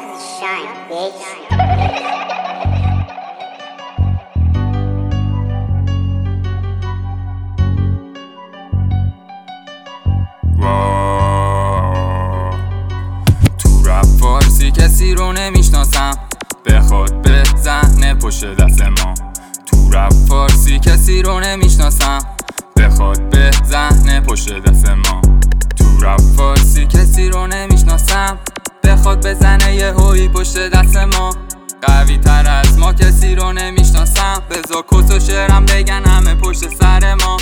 shine, bitch. تو رپ فارسی کسی رو نمیشناسم بخواد به ذهن پشت دست ما. تو رپ فارسی کسی رو نمیشناسم بخواد به ذهن پشت دست ما. تو رپ فارسی کسی رو نمیشناسم بخواد بزنه یه هویی پشت دست ما. قوی تر از ما کسی رو نمیشناسم بزا کس و شعرم بگن همه پشت سر ما.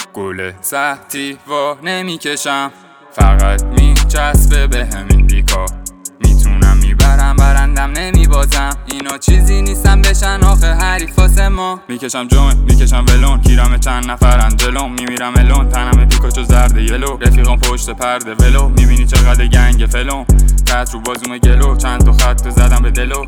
گل سختی وا نمیکشم فقط میچسبه به همین بیکار. میتونم میبرم برندم نمیبازم اینا چیزی نیستم بشن آخه حریف واسه ما. میکشم جوین میکشم ولون کیرم چند نفرن جلوم میمیرم الون تنم پیکاچو زرد یلو رفیقام پشت پرده ولو میبینی چقدر گنگ فلون تحت رو بازوم گلو چند تا خط زدم به دلو.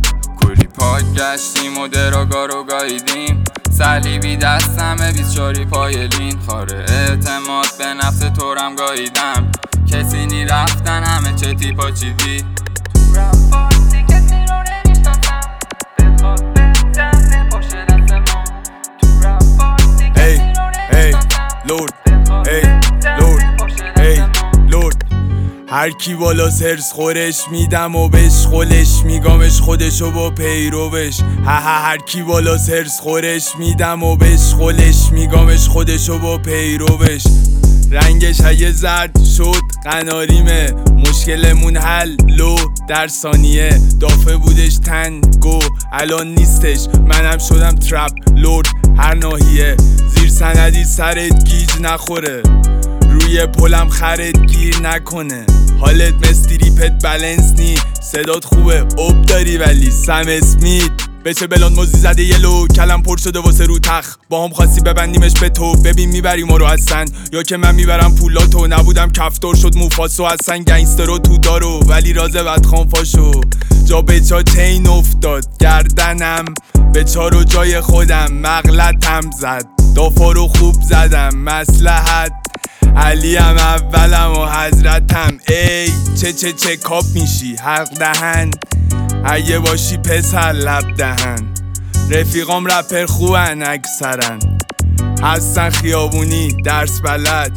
کلی پاک گشتیم و دراگا رو گاییدیم صلیبی دستمه 24 پای لین خاره اعتماد به نفس طورم گاییدم کسی نی رفتن همه چه تیپا چیدی. تو رپ فارسی کسی رو نمیشناسم بخواد بزنه پشت دست ما. تو رپ فارسی کسی رو نمیشناسم بخواد بزنه پشت دست ما. هر کی بالا سرس خورش میدم و بهش خولش میگامش خودشو با پیروش. هر کی بالا سرس خورش میدم و بهش خولش میگامش خودشو با پیروش. رنگش اگه زرد شد قناریمه مشکلمون حل لو در ثانیه. دافه بودش تنگو الان نیستش منم شدم ترپ لورد هر ناحیه. زیر سندی سرت گیج نخوره روی پلم خرت گیر نکنه. حالت مستریپت بلنس نی صدات خوبه اوب داری ولی سم اسمیت بچه بلان موزی زده یلو کلم پر شده واسه رو تخ با هم خواستی ببندیمش به تو ببین میبری ما رو هستن یا که من میبرم پولاتو. نبودم کفتار شد موفاسو هستن گنگستر رو تو دارو ولی راز بدخان فاشو. جا به چا چین افتاد گردنم به چارو جای خودم مغلطم زد دافا رو خوب زدم مصلحت علیم اولم و حضرتم. ای چه کاپ میشی حق دهن اگه باشی پسر لب دهن. رفیقام رپر خوبن اکثرن هستن خیابونی درس بلد.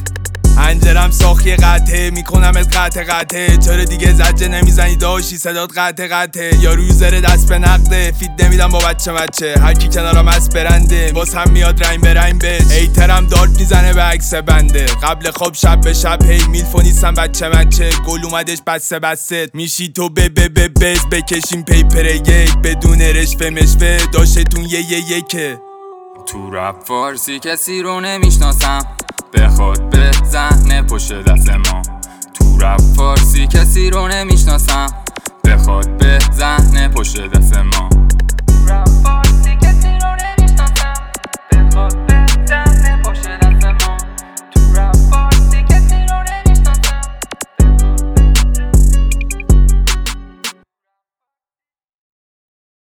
انجرم ساخی قطعه میکنم از قطعه چرا دیگه زجه نمیزنی داشی صدات قطعه. یا روزر دست به نقده فید نمیدم با بچه هر کی کنارم از برنده باز هم میاد ریم به ریم بچ. ایترم دارت میزنه به عکس بنده قبل خواب شب به شب هی میلفو نیستم بچه گل اومدش بسته میشی تو بز بکشیم پیپر یک بدون رشوه مشوه داشتتون یکه. تو رپ فارسی کسی رو نمیشناسم بخواد به ذهن پشت دست ما. تو رپ فارسی کسی رو نمیشناسم بخواد به ذهن پشت دست ما.